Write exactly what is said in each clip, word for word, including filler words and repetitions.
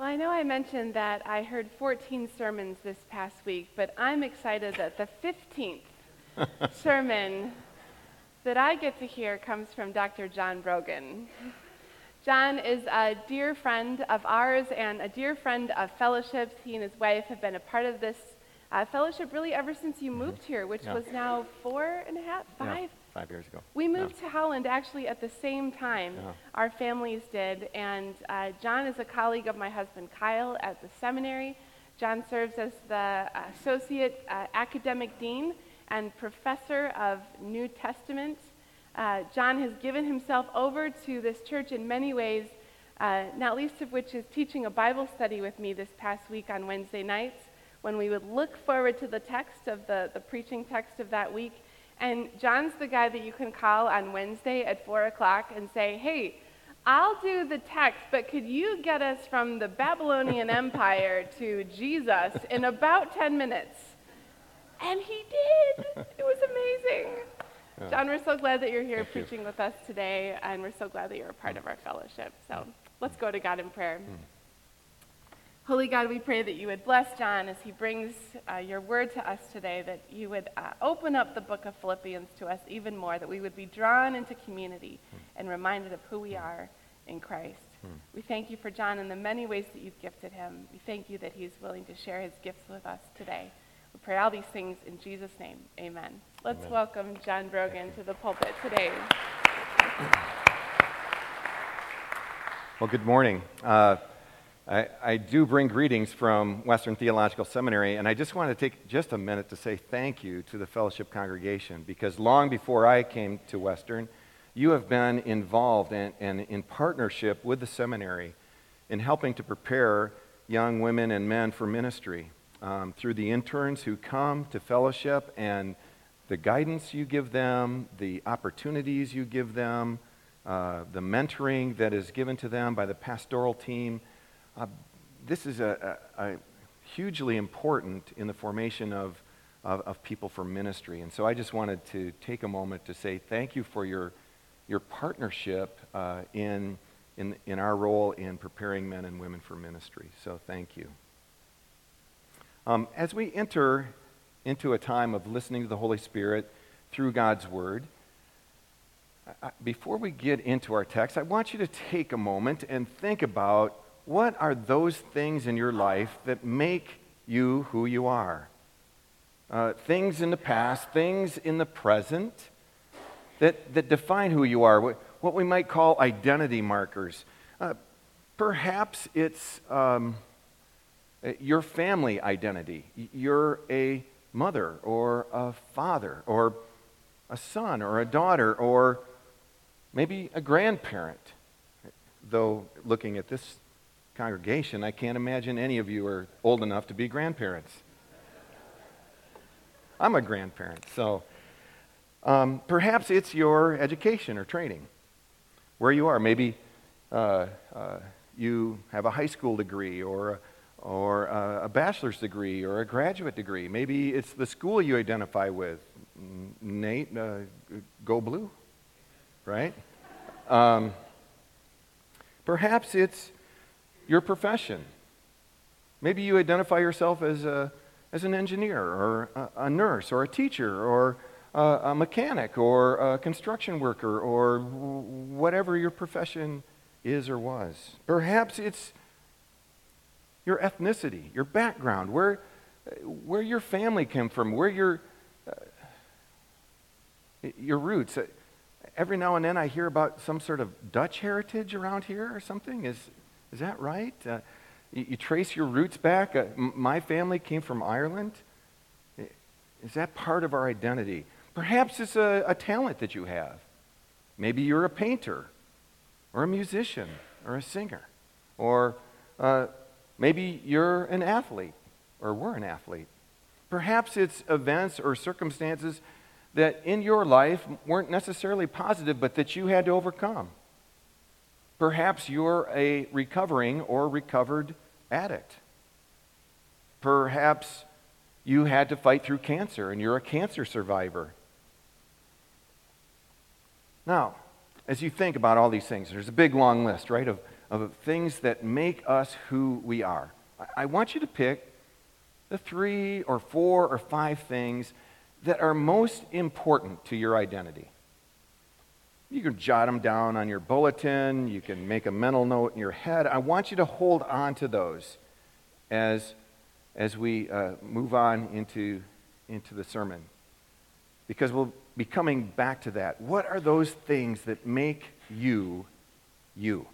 Well, I know I mentioned that I heard fourteen sermons this past week, but I'm excited that the fifteenth sermon that I get to hear comes from Doctor John Brogan. John is a dear friend of ours and a dear friend of Fellowship's. He and his wife have been a part of this uh, fellowship really ever since you moved mm-hmm. here, which yeah. was now four and a half, five? Yeah, five years ago. We moved yeah. to Holland actually at the same time. Yeah. Our families did, and uh, John is a colleague of my husband Kyle at the seminary. John serves as the associate uh, academic dean and professor of New Testament. Uh, John has given himself over to this church in many ways, uh, not least of which is teaching a Bible study with me this past week on Wednesday nights, when we would look forward to the text of the, the preaching text of that week. And John's the guy that you can call on Wednesday at four o'clock and say, hey, I'll do the text, but could you get us from the Babylonian Empire to Jesus in about ten minutes? And he did. It was amazing. Yeah. John, we're so glad that you're here Thank preaching you. with us today, and we're so glad that you're a part of our fellowship. So let's go to God in prayer. Mm. Holy God, we pray that you would bless John as he brings uh, your word to us today, that you would uh, open up the book of Philippians to us even more, that we would be drawn into community mm. and reminded of who we are in Christ. Mm. We thank you for John and the many ways that you've gifted him. We thank you that he's willing to share his gifts with us today. We pray all these things in Jesus' name. Amen. Let's Amen. welcome John Brogan to the pulpit today. Well, good morning. Uh, I, I do bring greetings from Western Theological Seminary, and I just want to take just a minute to say thank you to the Fellowship congregation, because long before I came to Western, you have been involved and in, in, in partnership with the seminary in helping to prepare young women and men for ministry. Um, through the interns who come to Fellowship and the guidance you give them, the opportunities you give them, uh, the mentoring that is given to them by the pastoral team. Uh, this is a, a, a hugely important in the formation of, of, of people for ministry. And so I just wanted to take a moment to say thank you for your, your partnership uh, in, in, in our role in preparing men and women for ministry. So thank you. Um, as we enter into a time of listening to the Holy Spirit through God's Word, I, before we get into our text, I want you to take a moment and think about what are those things in your life that make you who you are. Uh, things in the past, things in the present that, that define who you are, what, what we might call identity markers. Uh, perhaps it's... Um, Your family identity. You're a mother or a father or a son or a daughter or maybe a grandparent. Though looking at this congregation, I can't imagine any of you are old enough to be grandparents. I'm a grandparent, so um, perhaps it's your education or training, where you are. Maybe uh, uh, you have a high school degree or a or a bachelor's degree, or a graduate degree. Maybe it's the school you identify with. Nate, uh, go blue, right? Um, perhaps it's your profession. Maybe you identify yourself as a as an engineer, or a, a nurse, or a teacher, or a, a mechanic, or a construction worker, or whatever your profession is or was. Perhaps it's your ethnicity, your background, where where your family came from, where your uh, your roots. Every now and then I hear about some sort of Dutch heritage around here or something. Is is that right? Uh, you, you trace your roots back. Uh, m- my family came from Ireland. Is that part of our identity? Perhaps it's a, a talent that you have. Maybe you're a painter, or a musician, or a singer, or uh, maybe you're an athlete, or were an athlete. Perhaps it's events or circumstances that in your life weren't necessarily positive, but that you had to overcome. Perhaps you're a recovering or recovered addict. Perhaps you had to fight through cancer and you're a cancer survivor. Now, as you think about all these things, there's a big long list, right, of, of things that make us who we are. I, I want you to pick the three or four or five things that are most important to your identity. You can jot them down on your bulletin. You can make a mental note in your head. I want you to hold on to those as, as we uh, move on into, into the sermon. Because we'll be coming back to that. What are those things that make you, you?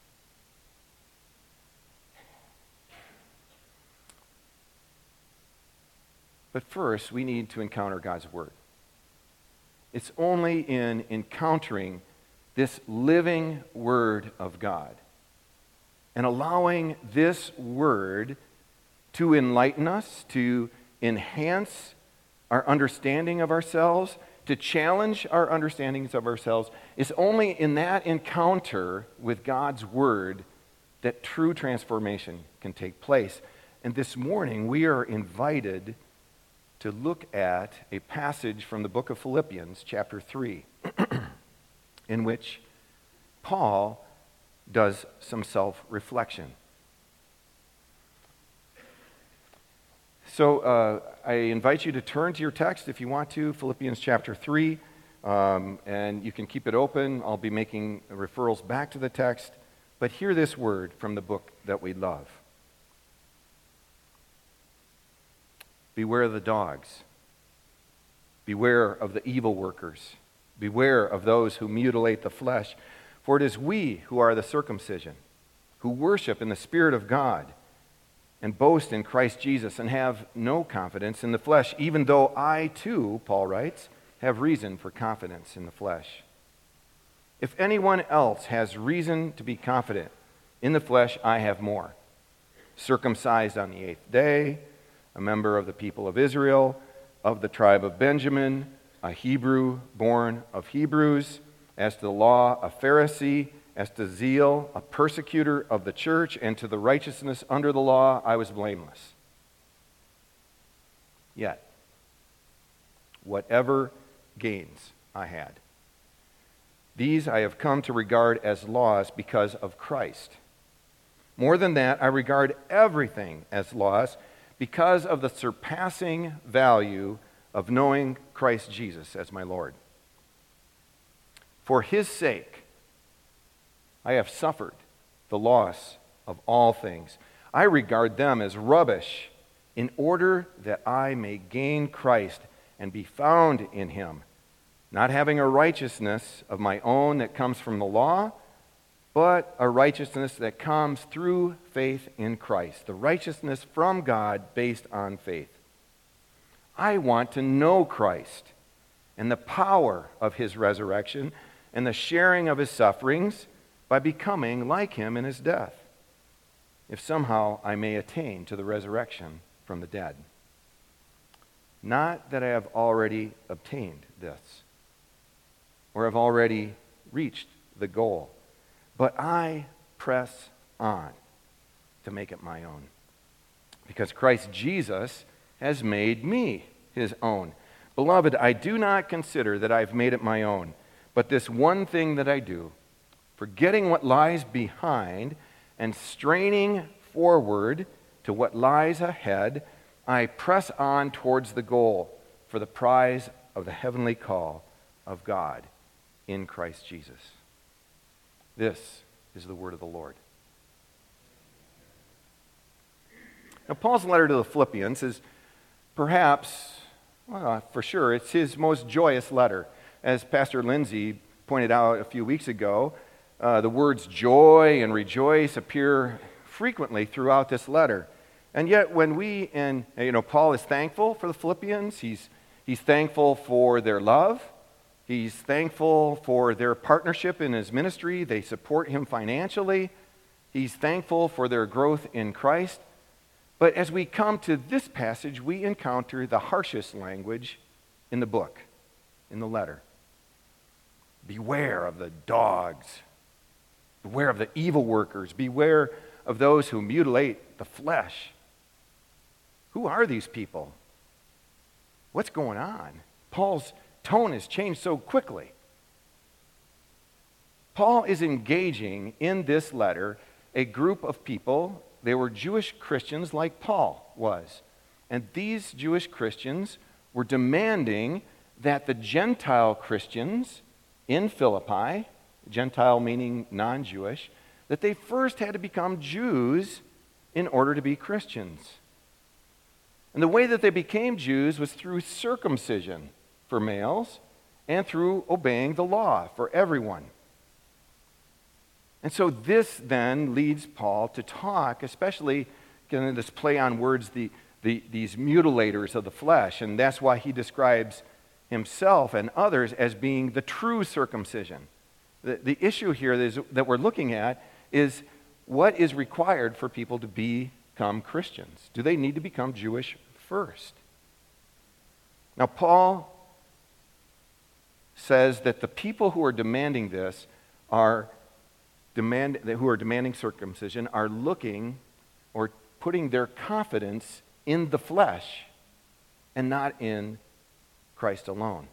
But first, we need to encounter God's Word. It's only in encountering this living Word of God and allowing this Word to enlighten us, to enhance our understanding of ourselves, to challenge our understandings of ourselves. It's only in that encounter with God's Word that true transformation can take place. And this morning, we are invited to look at a passage from the book of Philippians, chapter three, in which Paul does some self-reflection. So uh, I invite you to turn to your text if you want to, Philippians chapter three, um, and you can keep it open. I'll be making referrals back to the text, but hear this word from the book that we love. Beware of the dogs. Beware of the evil workers. Beware of those who mutilate the flesh. For it is we who are the circumcision, who worship in the Spirit of God, and boast in Christ Jesus, and have no confidence in the flesh, even though I too, Paul writes, have reason for confidence in the flesh. If anyone else has reason to be confident in the flesh, I have more. Circumcised on the eighth day, a member of the people of Israel, of the tribe of Benjamin, a Hebrew born of Hebrews, as to the law, a Pharisee, as to zeal, a persecutor of the church, and to the righteousness under the law, I was blameless. Yet, whatever gains I had, these I have come to regard as loss because of Christ. More than that, I regard everything as loss because of the surpassing value of knowing Christ Jesus as my Lord. For his sake, I have suffered the loss of all things. I regard them as rubbish in order that I may gain Christ and be found in him, not having a righteousness of my own that comes from the law, but a righteousness that comes through faith in Christ, the righteousness from God based on faith. I want to know Christ and the power of his resurrection and the sharing of his sufferings by becoming like him in his death, if somehow I may attain to the resurrection from the dead. Not that I have already obtained this or have already reached the goal, but I press on to make it my own, because Christ Jesus has made me his own. Beloved, I do not consider that I've made it my own, but this one thing that I do, forgetting what lies behind and straining forward to what lies ahead, I press on towards the goal for the prize of the heavenly call of God in Christ Jesus. This is the word of the Lord. Now, Paul's letter to the Philippians is perhaps, well, for sure, it's his most joyous letter. As Pastor Lindsay pointed out a few weeks ago, uh, the words joy and rejoice appear frequently throughout this letter. And yet when we, and you know, Paul is thankful for the Philippians. He's, he's thankful for their love. He's thankful for their partnership in his ministry. They support him financially. He's thankful for their growth in Christ. But as we come to this passage, we encounter the harshest language in the book, in the letter. Beware of the dogs. Beware of the evil workers. Beware of those who mutilate the flesh. Who are these people? What's going on? Paul's tone has changed so quickly. Paul is engaging in this letter a group of people. They were Jewish Christians like Paul was. And these Jewish Christians were demanding that the Gentile Christians in Philippi, Gentile meaning non-Jewish, that they first had to become Jews in order to be Christians. And the way that they became Jews was through circumcision for males and through obeying the law for everyone. And so this then leads Paul to talk, especially in this play on words, the, the, these mutilators of the flesh. And that's why he describes himself and others as being the true circumcision. The, the issue here is, that we're looking at is what is required for people to become Christians. Do they need to become Jewish first? Now, Paul says that the people who are demanding this are demand, who are demanding circumcision are looking or putting their confidence in the flesh and not in Christ alone.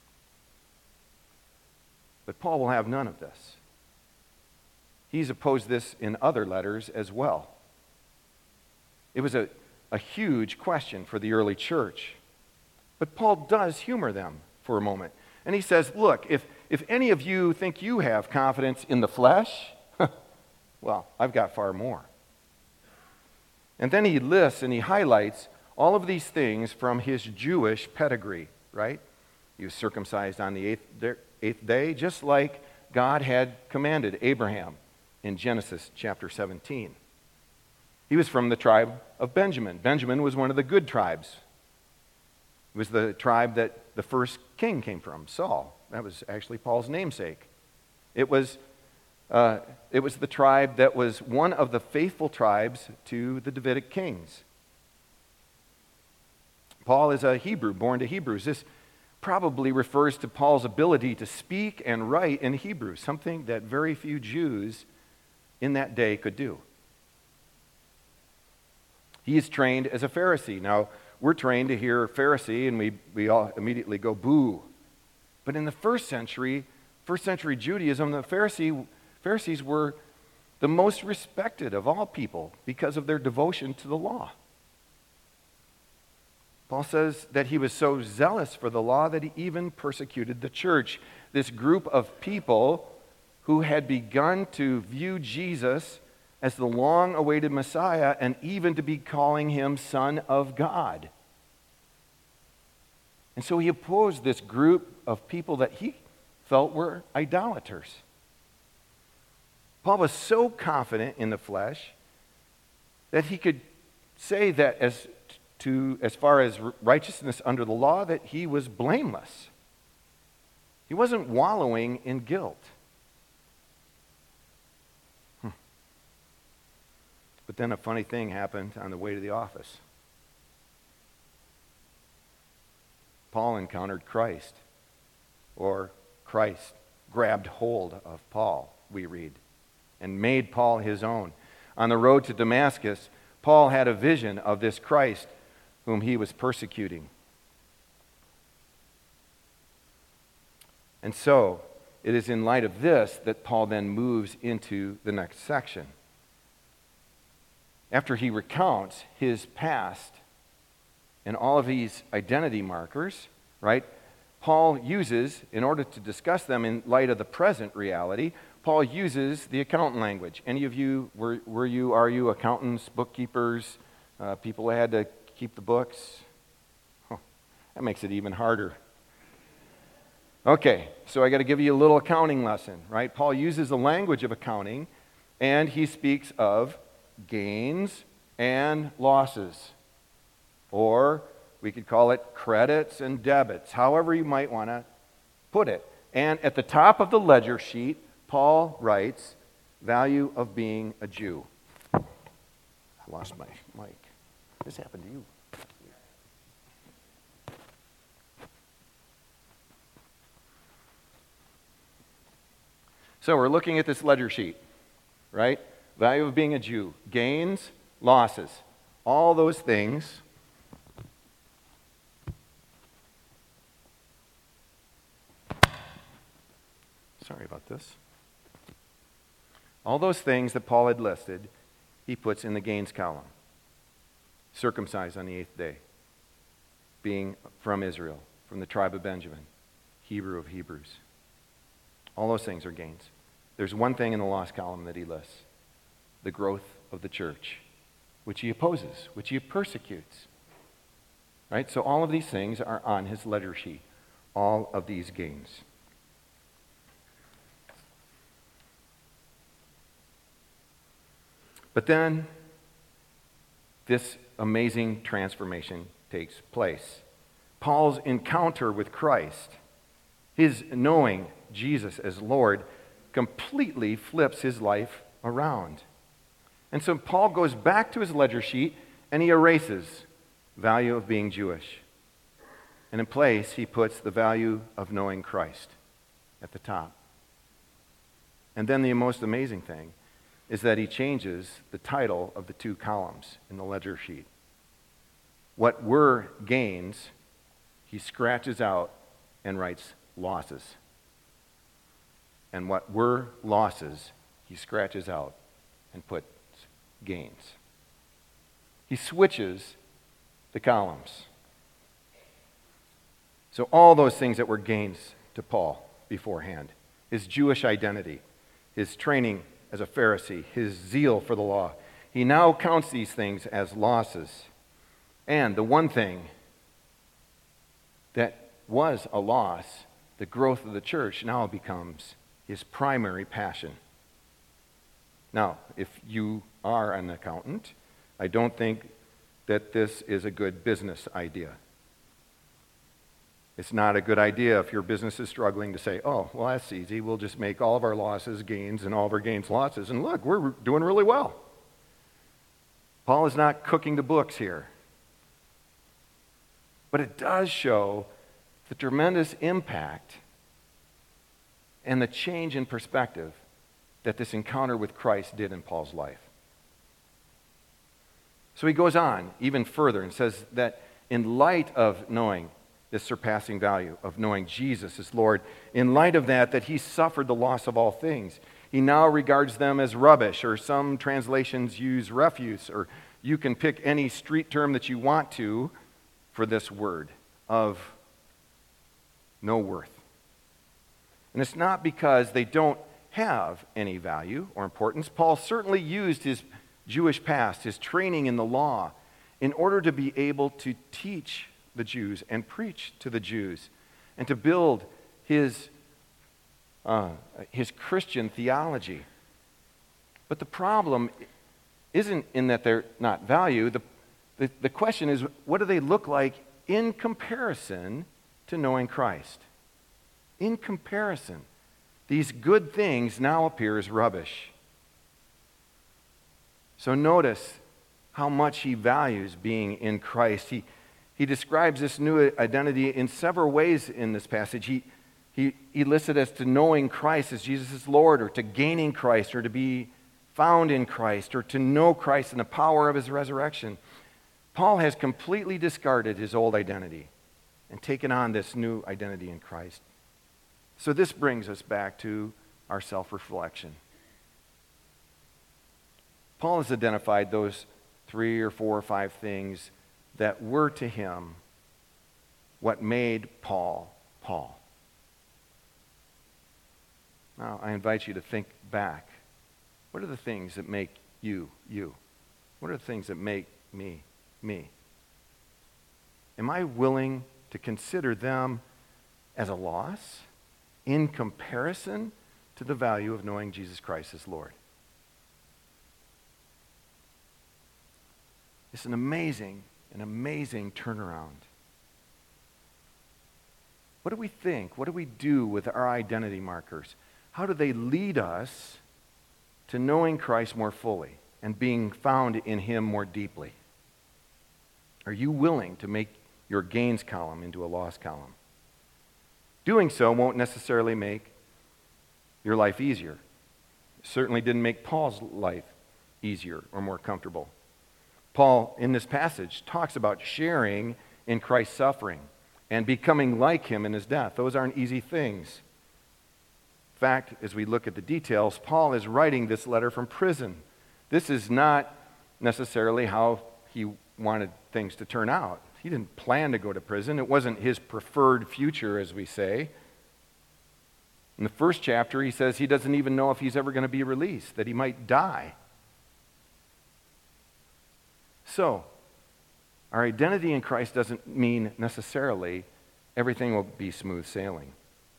But Paul will have none of this. He's opposed this in other letters as well. It was a, a huge question for the early church. But Paul does humor them for a moment. And he says, look, if, if any of you think you have confidence in the flesh, well, I've got far more. And then he lists and he highlights all of these things from his Jewish pedigree, right? He was circumcised on the eighth, eighth day, just like God had commanded Abraham in Genesis chapter seventeen. He was from the tribe of Benjamin. Benjamin was one of the good tribes. It was the tribe that the first king came from, Saul. That was actually Paul's namesake. It was, uh, it was the tribe that was one of the faithful tribes to the Davidic kings. Paul is a Hebrew, born to Hebrews. This probably refers to Paul's ability to speak and write in Hebrew, something that very few Jews in that day could do. He is trained as a Pharisee. Now, we're trained to hear Pharisee and we, we all immediately go boo. But in the first century, first century Judaism, the Pharisee, Pharisees were the most respected of all people because of their devotion to the law. Paul says that he was so zealous for the law that he even persecuted the church. This group of people who had begun to view Jesus as the long-awaited Messiah and even to be calling him Son of God. And so he opposed this group of people that he felt were idolaters. Paul was so confident in the flesh that he could say that as to as far as righteousness under the law, that he was blameless. He wasn't wallowing in guilt. Hmm. But then a funny thing happened on the way to the office. Paul encountered Christ, or Christ grabbed hold of Paul, we read, and made Paul his own. On the road to Damascus, Paul had a vision of this Christ whom he was persecuting. And so, it is in light of this that Paul then moves into the next section. After he recounts his past and all of these identity markers, right, Paul uses, in order to discuss them in light of the present reality, Paul uses the accountant language. Any of you, were, were you, are you accountants, bookkeepers, uh, people who had to keep the books? Oh, that makes it even harder. Okay, so I got to give you a little accounting lesson, right? Paul uses the language of accounting, and he speaks of gains and losses. Or we could call it credits and debits, however you might want to put it. And at the top of the ledger sheet, Paul writes, value of being a Jew. I lost my mic. This happened to you. So we're looking at this ledger sheet, right? Value of being a Jew, gains, losses, all those things. Sorry about this. All those things that Paul had listed, he puts in the gains column. Circumcised on the eighth day, being from Israel, from the tribe of Benjamin, Hebrew of Hebrews. All those things are gains. There's one thing in the lost column that he lists: the growth of the church, which he opposes, which he persecutes. Right? So all of these things are on his ledger sheet, all of these gains. But then this amazing transformation takes place. Paul's encounter with Christ, his knowing Jesus as Lord, completely flips his life around. And so Paul goes back to his ledger sheet and he erases value of being Jewish. And in place, he puts the value of knowing Christ at the top. And then the most amazing thing is that he changes the title of the two columns in the ledger sheet. What were gains, he scratches out and writes losses. And what were losses, he scratches out and puts gains. He switches the columns. So all those things that were gains to Paul beforehand, his Jewish identity, his training as a Pharisee, his zeal for the law, he now counts these things as losses. And the one thing that was a loss, the growth of the church, now becomes his primary passion. Now, if you are an accountant, I don't think that this is a good business idea. It's not a good idea if your business is struggling to say, oh, well, that's easy. We'll just make all of our losses gains and all of our gains losses. And look, we're doing really well. Paul is not cooking the books here. But it does show the tremendous impact and the change in perspective that this encounter with Christ did in Paul's life. So he goes on even further and says that in light of knowing this surpassing value of knowing Jesus as Lord, in light of that, that he suffered the loss of all things, he now regards them as rubbish, or some translations use refuse, or you can pick any street term that you want to for this word of no worth. And it's not because they don't have any value or importance. Paul certainly used his Jewish past, his training in the law, in order to be able to teach the Jews and preach to the Jews and to build his, uh, his Christian theology. But the problem isn't in that they're not value. The, the, the question is, what do they look like in comparison to knowing Christ? In comparison, these good things now appear as rubbish. So notice how much he values being in Christ. He He describes this new identity in several ways in this passage. He, he, he lists it as to knowing Christ as Jesus' Lord, or to gaining Christ, or to be found in Christ, or to know Christ and the power of his resurrection. Paul has completely discarded his old identity and taken on this new identity in Christ. So this brings us back to our self-reflection. Paul has identified those three or four or five things that were to him what made Paul, Paul. Now, I invite you to think back. What are the things that make you, you? What are the things that make me, me? Am I willing to consider them as a loss in comparison to the value of knowing Jesus Christ as Lord? It's an amazing An amazing turnaround. What do we think? What do we do with our identity markers? How do they lead us to knowing Christ more fully and being found in him more deeply? Are you willing to make your gains column into a loss column? Doing so won't necessarily make your life easier. It certainly didn't make Paul's life easier or more comfortable. Paul, in this passage, talks about sharing in Christ's suffering and becoming like him in his death. Those aren't easy things. fact, as we look at the details, Paul is writing this letter from prison. This is not necessarily how he wanted things to turn out. He didn't plan to go to prison. It wasn't his preferred future, as we say. In the first chapter, he says he doesn't even know if he's ever going to be released, that he might die. So, our identity in Christ doesn't mean necessarily everything will be smooth sailing.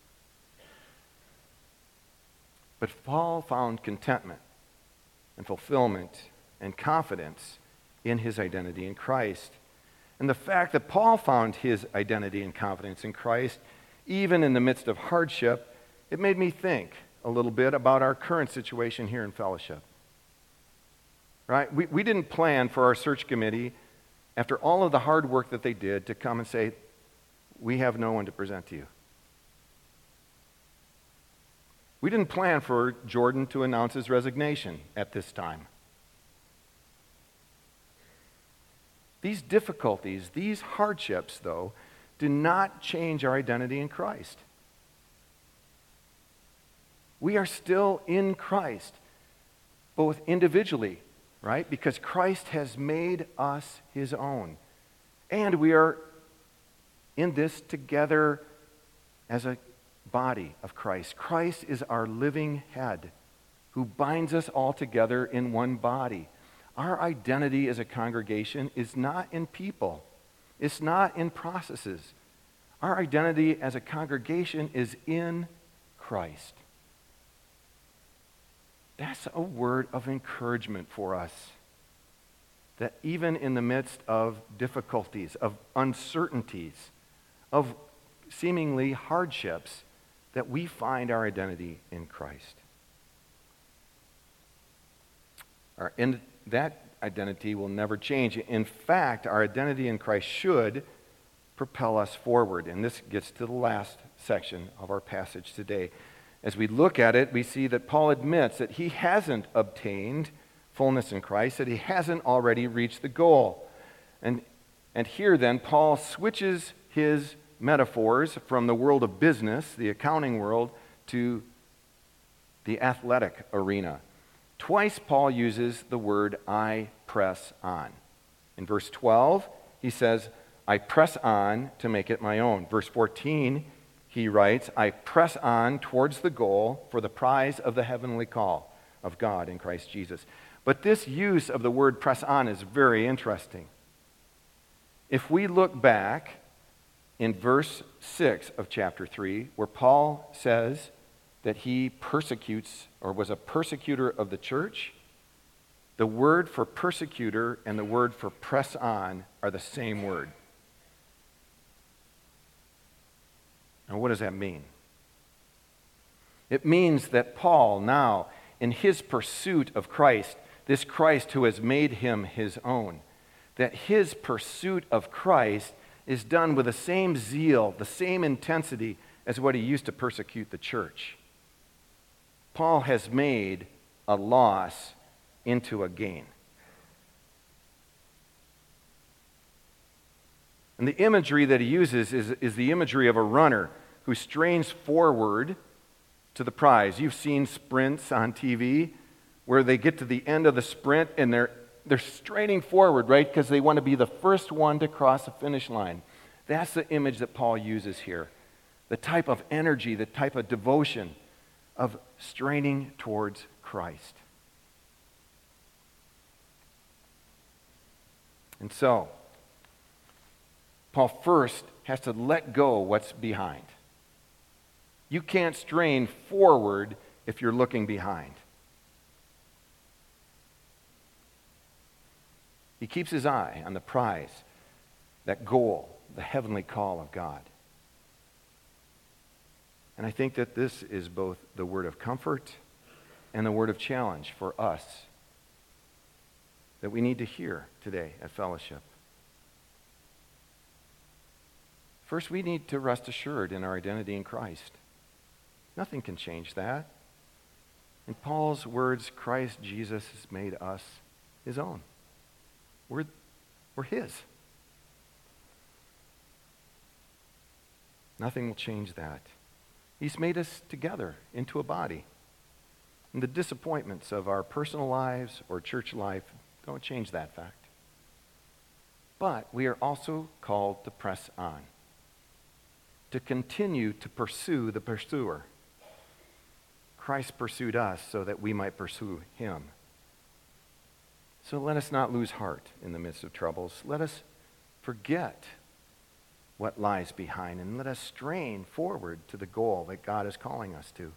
But Paul found contentment and fulfillment and confidence in his identity in Christ. And the fact that Paul found his identity and confidence in Christ, even in the midst of hardship, it made me think a little bit about our current situation here in Fellowship. Right? We, we didn't plan for our search committee, after all of the hard work that they did, to come and say, we have no one to present to you. We didn't plan for Jordan to announce his resignation at this time. These difficulties, these hardships, though, do not change our identity in Christ. We are still in Christ, both individually, right? Because Christ has made us his own. And we are in this together as a body of Christ. Christ is our living head who binds us all together in one body. Our identity as a congregation is not in people. It's not in processes. Our identity as a congregation is in Christ. That's a word of encouragement for us. That even in the midst of difficulties, of uncertainties, of seemingly hardships, that we find our identity in Christ. Our, and that identity will never change. In fact, our identity in Christ should propel us forward. And this gets to the last section of our passage today. As we look at it, we see that Paul admits that he hasn't obtained fullness in Christ, that he hasn't already reached the goal. And, and here then, Paul switches his metaphors from the world of business, the accounting world, to the athletic arena. Twice Paul uses the word I press on. In verse twelve, he says, I press on to make it my own. Verse fourteen, he writes, I press on towards the goal for the prize of the heavenly call of God in Christ Jesus. But this use of the word press on is very interesting. If we look back in verse six of chapter three, where Paul says that he persecutes or was a persecutor of the church, the word for persecutor and the word for press on are the same word. Now, what does that mean? It means that Paul now, in his pursuit of Christ, this Christ who has made him his own, that his pursuit of Christ is done with the same zeal, the same intensity as what he used to persecute the church. Paul has made a loss into a gain. And the imagery that he uses is, is the imagery of a runner who strains forward to the prize. You've seen sprints on T V where they get to the end of the sprint and they're They're straining forward, right? Because they want to be the first one to cross the finish line. That's the image that Paul uses here. The type of energy, the type of devotion of straining towards Christ. And so, Paul first has to let go what's behind. You can't strain forward if you're looking behind. He keeps his eye on the prize, that goal, the heavenly call of God. And I think that this is both the word of comfort and the word of challenge for us that we need to hear today at Fellowship. First, we need to rest assured in our identity in Christ. Nothing can change that. In Paul's words, Christ Jesus has made us his own. We're, we're his. Nothing will change that. He's made us together into a body. And the disappointments of our personal lives or church life don't change that fact. But we are also called to press on, to continue to pursue the pursuer. Christ pursued us so that we might pursue him. So let us not lose heart in the midst of troubles. Let us forget what lies behind, and let us strain forward to the goal that God is calling us to.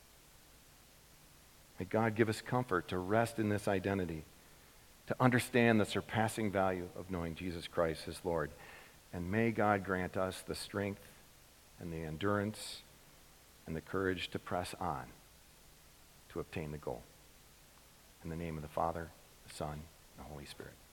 May God give us comfort to rest in this identity, to understand the surpassing value of knowing Jesus Christ as Lord. And may God grant us the strength and the endurance and the courage to press on to obtain the goal. In the name of the Father, the Son, and the Holy Spirit.